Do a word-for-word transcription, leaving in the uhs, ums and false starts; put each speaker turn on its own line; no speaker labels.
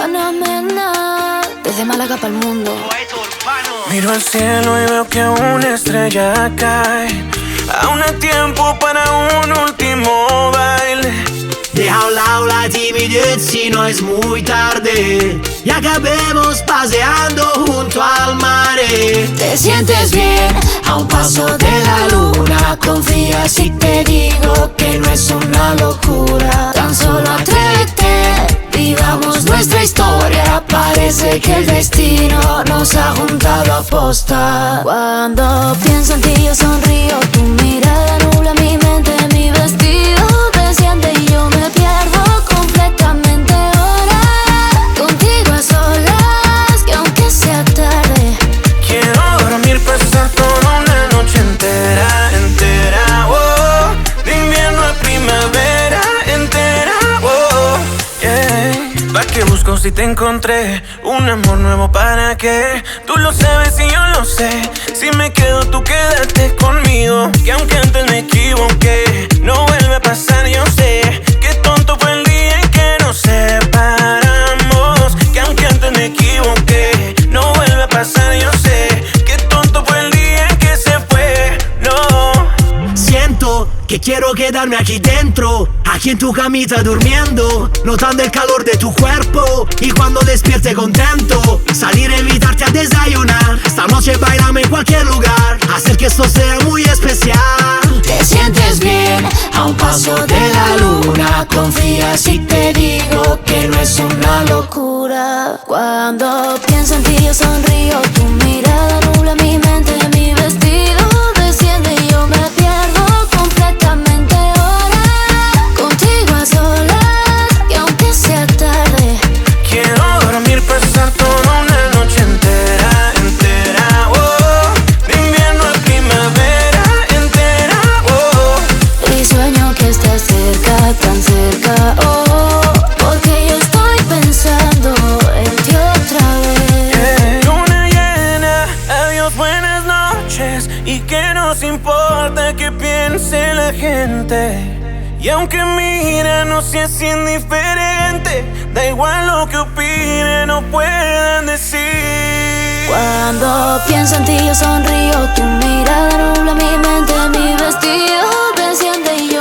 Panamena, desde Málaga para el mundo.
Miro al cielo y veo que una estrella cae. Aún hay tiempo para un último baile.
Deja a un lado la timidez si no es muy tarde y acabemos paseando junto al mar.
Te sientes bien a un paso de la luna. Confía si te digo que no es una locura. Tan solo atrévete, vivamos nuestra historia. Parece que el destino nos ha juntado a posta. Cuando pienso en ti yo sonrío. Tu mirada nubla mi mente, mi vestido desciende y yo me pierdo completamente ahora. Contigo a solas, que aunque sea tarde,
quiero dormir, pasar toda una noche entera, entera, oh. De invierno a primavera, entera, oh, yeah. ¿Pa' qué busco si te encontré? Un amor nuevo, ¿para qué? Tú lo sabes y yo lo sé. Si me quedo, tú quédate conmigo. Que aunque antes me equivoqué, no vuelve a pasar, yo sé. Qué tonto fue el día en que nos separamos. Que aunque antes me equivoqué, no vuelve a pasar, yo sé. Qué tonto fue el día en que se fue, no.
Siento que quiero quedarme aquí dentro, aquí en tu camita durmiendo, notando el calor de tu cuerpo. Y cuando despierte contento, salir a invitarte a desayunar. Esta noche bailame en cualquier lugar, hacer que esto sea muy especial.
te sientes bien a un paso de la luna. Confía si te digo que no es una locura. Cuando pienso en ti yo sonrío. Tu mirada nubla mi mente, mi vestido desciende y yo me pierdo completamente ahora. Contigo a solas, que aunque sea tarde,
quiero dormir, pasar toda una noche entera, entera, oh. De invierno a primavera, entera, oh.
y sueño que estás cerca, tan cerca, oh. Porque yo estoy pensando en ti otra vez.
Eh, luna llena, adiós, buenas noches. Y que nos importa que piense la gente. Y aunque mira, no seas indiferente. Da igual lo que opinen o puedan decir.
Cuando pienso en ti yo sonrío. Tu mirada nubla mi mente, mi vestido desciende y